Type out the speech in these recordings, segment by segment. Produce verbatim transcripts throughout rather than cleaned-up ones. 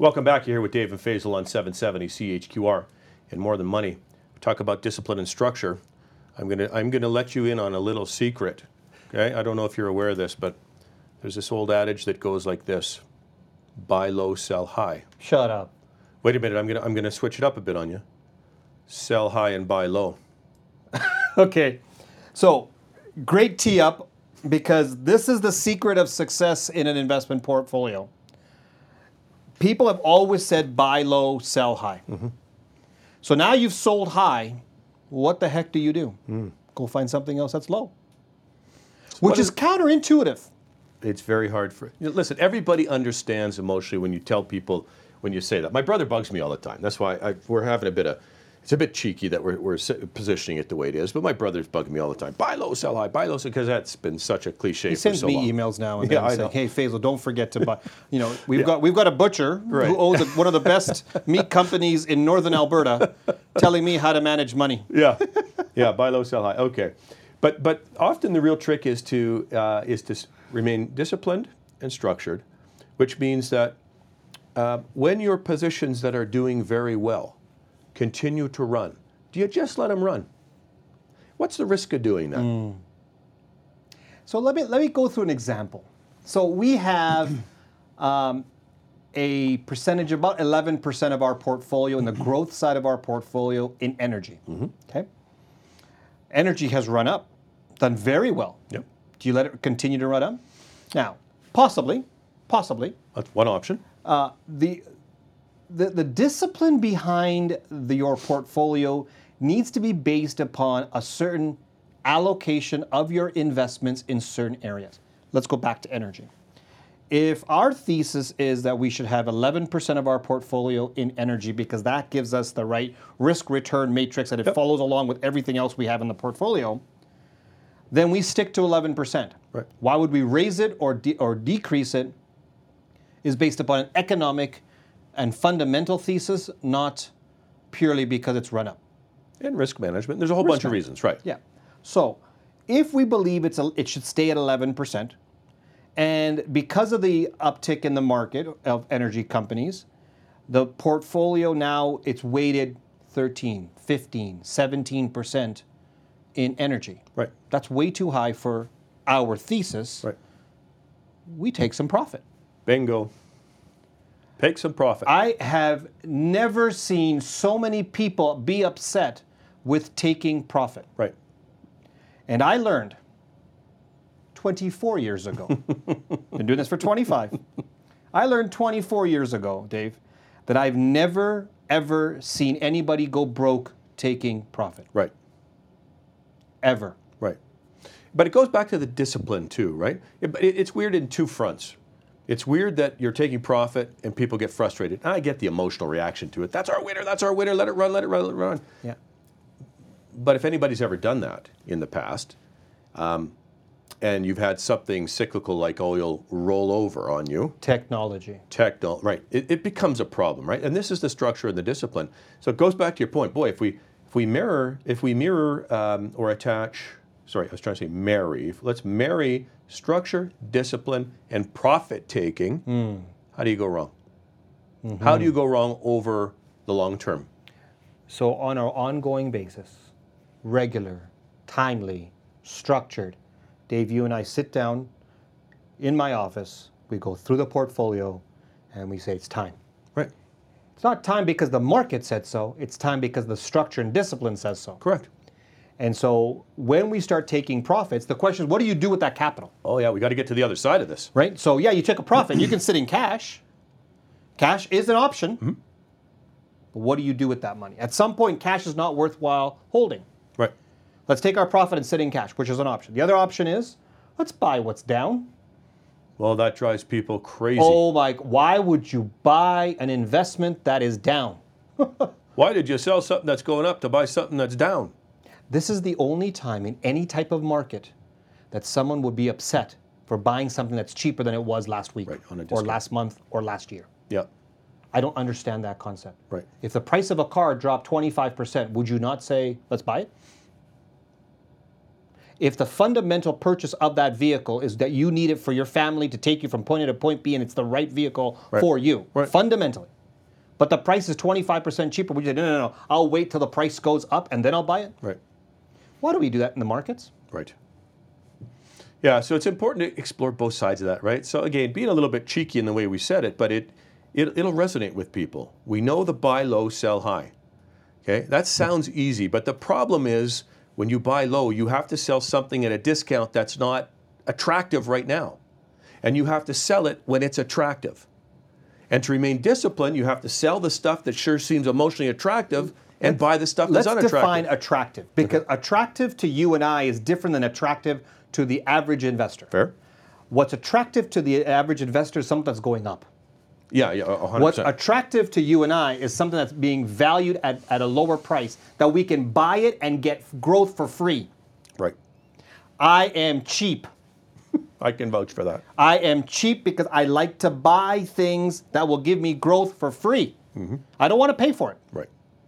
Welcome back. You're here with Dave and Faisal on seven seventy C H Q R and More Than Money. We talk about discipline and structure. I'm gonna I'm gonna let you in on a little secret. Okay, I don't know if you're aware of this, but there's this old adage that goes like this: buy low, sell high. Shut up. Wait a minute. I'm gonna I'm gonna switch it up a bit on you. Sell high and buy low. Okay, so great tee up, because this is the secret of success in an investment portfolio. People have always said buy low, sell high. Mm-hmm. So now you've sold high. What the heck do you do? Mm. Go find something else that's low, so which is, is counterintuitive. It's very hard for. You know, listen, everybody understands emotionally when you tell people, when you say that. My brother bugs me all the time. That's why I, we're having a bit of. It's a bit cheeky that we're, we're positioning it the way it is, but my brother's bugging me all the time. Buy low, sell high. Buy low, because that's been such a cliche he for sends so me long. emails now and yeah, then I saying, know. "Hey, Faisal, don't forget to buy." You know, we've yeah. got we've got a butcher right. who owns a, one of the best meat companies in northern Alberta, telling me how to manage money. Yeah, yeah. Buy low, sell high. Okay, but but often the real trick is to uh, is to remain disciplined and structured, which means that uh, when your positions that are doing very well continue to run, do you just let them run? What's the risk of doing that? Mm. So let me let me go through an example. So we have um, a percentage, about eleven percent of our portfolio in the growth side of our portfolio in energy. Mm-hmm. Okay, energy has run up, done very well. Yep. Do you let it continue to run up? Now, possibly, possibly. That's one option. Uh, the The, the discipline behind the, your portfolio needs to be based upon a certain allocation of your investments in certain areas. Let's go back to energy. If our thesis is that we should have eleven percent of our portfolio in energy because that gives us the right risk-return matrix and it yep. follows along with everything else we have in the portfolio, then we stick to eleven percent. Right. Why would we raise it or de- or decrease it is based upon an economic and fundamental thesis, not purely because it's run up. And risk management. There's a whole risk bunch of reasons, right? Yeah. So if we believe it's a, it should stay at eleven percent, and because of the uptick in the market of energy companies, the portfolio now, it's weighted thirteen, fifteen, seventeen percent in energy. Right. That's way too high for our thesis. Right. We take some profit. Bingo. Take some profit. I have never seen so many people be upset with taking profit. Right. And I learned twenty-four years ago. Been doing this for twenty-five. I learned twenty-four years ago, Dave, that I've never, ever seen anybody go broke taking profit. Right. Ever. Right. But it goes back to the discipline too, right? It, it, it's weird in two fronts. It's weird that you're taking profit and people get frustrated. And I get the emotional reaction to it. That's our winner, that's our winner, let it run, let it run, let it run. Yeah. But if anybody's ever done that in the past, um, and you've had something cyclical like oil roll over on you. Technology. Techno, right. It, it becomes a problem, right? And this is the structure and the discipline. So it goes back to your point. Boy, if we if we mirror, if we mirror um, or attach, sorry, I was trying to say marry. Let's marry structure, discipline, and profit taking. Mm. How do you go wrong? Mm-hmm. How do you go wrong over the long term? So on our ongoing basis, regular, timely, structured, Dave, you and I sit down in my office, we go through the portfolio, and we say it's time. Right. It's not time because the market said so, it's time because the structure and discipline says so. Correct. And so when we start taking profits, the question is, what do you do with that capital? Oh yeah, we got to get to the other side of this. Right? So yeah, you took a profit, you can sit in cash. Cash is an option. Mm-hmm. But what do you do with that money? At some point, cash is not worthwhile holding. Right. Let's take our profit and sit in cash, which is an option. The other option is, let's buy what's down. Well, that drives people crazy. Oh my, why would you buy an investment that is down? Why did you sell something that's going up to buy something that's down? This is the only time in any type of market that someone would be upset for buying something that's cheaper than it was last week, right, on a or discount. last month, or last year. Yeah. I don't understand that concept. Right. If the price of a car dropped twenty-five percent, would you not say, let's buy it? if the fundamental purchase of that vehicle is that you need it for your family to take you from point A to point B and it's the right vehicle right. for you, right. fundamentally. But the price is twenty-five percent cheaper. We say, no, no, no, I'll wait till the price goes up and then I'll buy it. Right. Why do we do that in the markets? Right. Yeah, so it's important to explore both sides of that, right? So again, being a little bit cheeky in the way we said it, but it, it it'll resonate with people. We know the buy low, sell high. Okay, that sounds easy, but the problem is when you buy low, you have to sell something at a discount that's not attractive right now. And you have to sell it when it's attractive. And to remain disciplined, you have to sell the stuff that sure seems emotionally attractive and buy the stuff that's Let's unattractive. define attractive, because okay. attractive to you and I is different than attractive to the average investor. Fair. What's attractive to the average investor is something that's going up. Yeah, yeah, one hundred percent. What's attractive to you and I is something that's being valued at, at a lower price, that we can buy it and get growth for free. Right. I am cheap. I can vouch for that. I am cheap because I like to buy things that will give me growth for free. Mm-hmm. I don't want to pay for it. Right.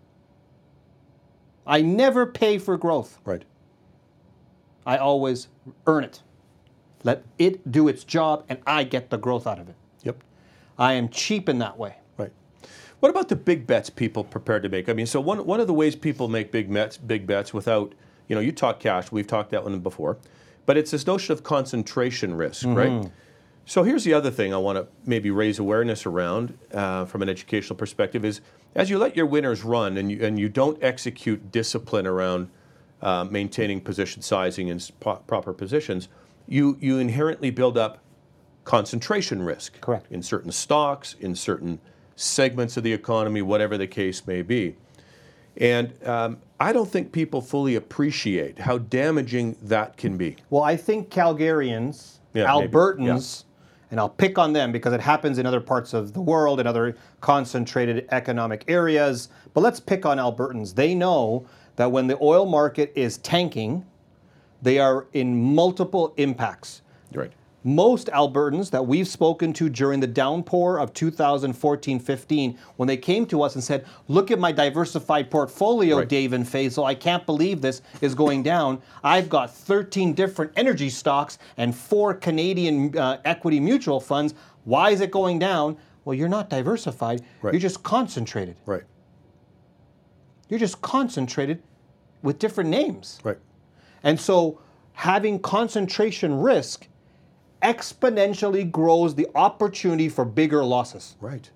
I never pay for growth. Right. I always earn it. Let it do its job and I get the growth out of it. Yep. I am cheap in that way. Right. What about the big bets people prepared to make? I mean, so one one of the ways people make big bets, big bets without, you know, you talk cash, we've talked that one before, but it's this notion of concentration risk, mm-hmm. right? So here's the other thing I want to maybe raise awareness around uh, from an educational perspective is as you let your winners run and you, and you don't execute discipline around uh, maintaining position sizing and pro- proper positions, you, you inherently build up concentration risk. Correct. In certain stocks, in certain segments of the economy, whatever the case may be. And um, I don't think people fully appreciate how damaging that can be. Well, I think Calgarians, yeah, Albertans, and I'll pick on them because it happens in other parts of the world, in other concentrated economic areas, but let's pick on Albertans. They know that when the oil market is tanking, they are in multiple impacts. Right. Most Albertans that we've spoken to during the downpour of two thousand fourteen fifteen, when they came to us and said, look at my diversified portfolio, right. Dave and Faisal, I can't believe this is going down. I've got thirteen different energy stocks and four Canadian uh, equity mutual funds. Why is it going down? Well, you're not diversified. Right. You're just concentrated. Right. You're just concentrated with different names. Right. And so having concentration risk exponentially grows the opportunity for bigger losses. Right.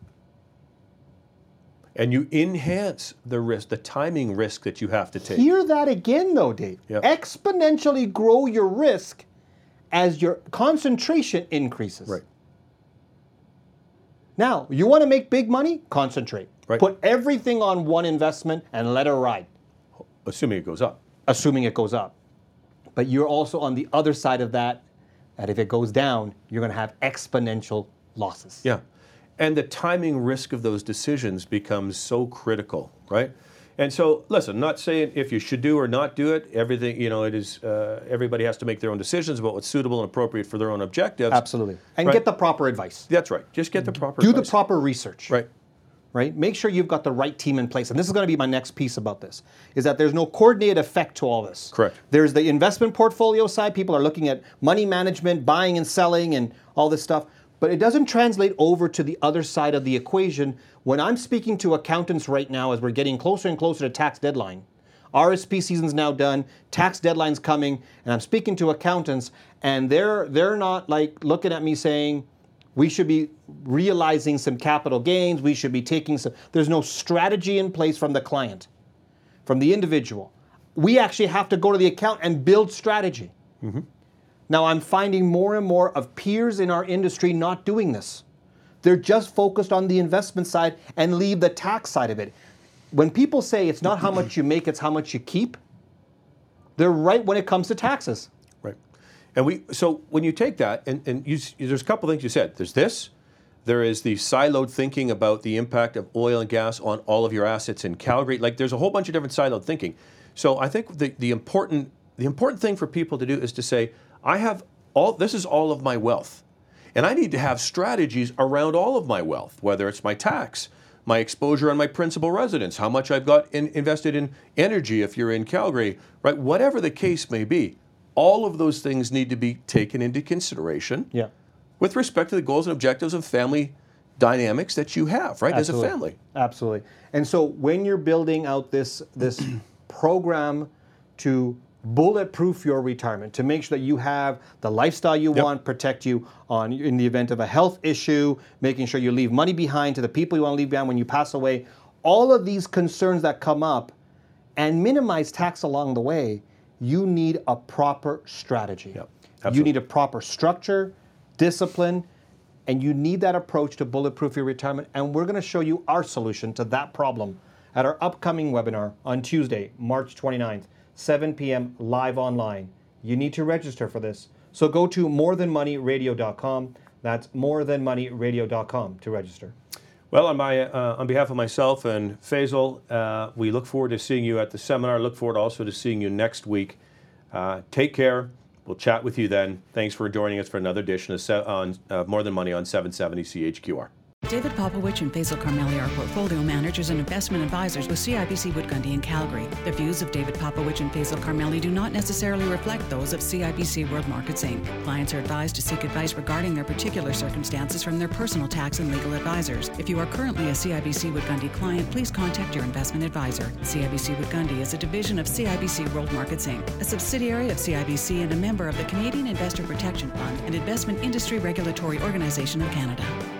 And you enhance the risk, the timing risk that you have to take. Hear that again though, Dave. Yep. Exponentially grow your risk as your concentration increases. Right. Now, you want to make big money? Concentrate. Right. Put everything on one investment and let it ride. Assuming it goes up. Assuming it goes up. But you're also on the other side of that, that if it goes down, you're going to have exponential losses. Yeah. And the timing risk of those decisions becomes so critical, right? And so, listen, not saying if you should do or not do it. Everything, you know, it is, uh, everybody has to make their own decisions about what's suitable and appropriate for their own objectives. Absolutely. And right? get the proper advice. That's right. Just get the proper Do advice. the proper research. Right. Right? Make sure you've got the right team in place. And this is going to be my next piece about this, is that there's no coordinated effect to all this. Correct. There's the investment portfolio side. People are looking at money management, buying and selling, and all this stuff. But it doesn't translate over to the other side of the equation. When I'm speaking to accountants right now, as we're getting closer and closer to tax deadline, R S P season's now done, tax deadline's coming, and I'm speaking to accountants, and they're they're not like looking at me saying, we should be realizing some capital gains. We should be taking some. There's no strategy in place from the client, from the individual. We actually have to go to the account and build strategy. Mm-hmm. Now, I'm finding more and more of peers in our industry not doing this. They're just focused on the investment side and leave the tax side of it. When people say it's not how much you make, it's how much you keep, they're right when it comes to taxes. Right. And we so when you take that, and, and you, there's a couple things you said. There's this. There is the siloed thinking about the impact of oil and gas on all of your assets in Calgary. Like there's a whole bunch of different siloed thinking. So I think the, the important the important thing for people to do is to say, I have all, this is all of my wealth. And I need to have strategies around all of my wealth, whether it's my tax, my exposure on my principal residence, how much I've got in, invested in energy if you're in Calgary, right? Whatever the case may be, all of those things need to be taken into consideration Yeah. with respect to the goals and objectives of family dynamics that you have, right, Absolutely. as a family. Absolutely. And so when you're building out this this program to bulletproof your retirement, to make sure that you have the lifestyle you Yep. want, protect you on in the event of a health issue, making sure you leave money behind to the people you want to leave behind when you pass away, all of these concerns that come up, and minimize tax along the way, you need a proper strategy. Yep. You Absolutely. need a proper structure, discipline, and you need that approach to bulletproof your retirement. And we're going to show you our solution to that problem at our upcoming webinar on Tuesday, March twenty-ninth, seven p.m. live online. You need to register for this. So go to more than money radio dot com. That's more than money radio dot com to register. Well, on, my, uh, on behalf of myself and Faisal, uh, we look forward to seeing you at the seminar. Look forward also to seeing you next week. Uh, take care. We'll chat with you then. Thanks for joining us for another edition of Se- on, uh, More Than Money on seven seventy C H Q R. David Popowich and Faisal Carmeli are portfolio managers and investment advisors with C I B C Wood Gundy in Calgary. The views of David Popowich and Faisal Carmeli do not necessarily reflect those of C I B C World Markets Incorporated. Clients are advised to seek advice regarding their particular circumstances from their personal tax and legal advisors. If you are currently a C I B C Wood Gundy client, please contact your investment advisor. C I B C Wood Gundy is a division of C I B C World Markets Incorporated, a subsidiary of C I B C and a member of the Canadian Investor Protection Fund and Investment Industry Regulatory Organization of Canada.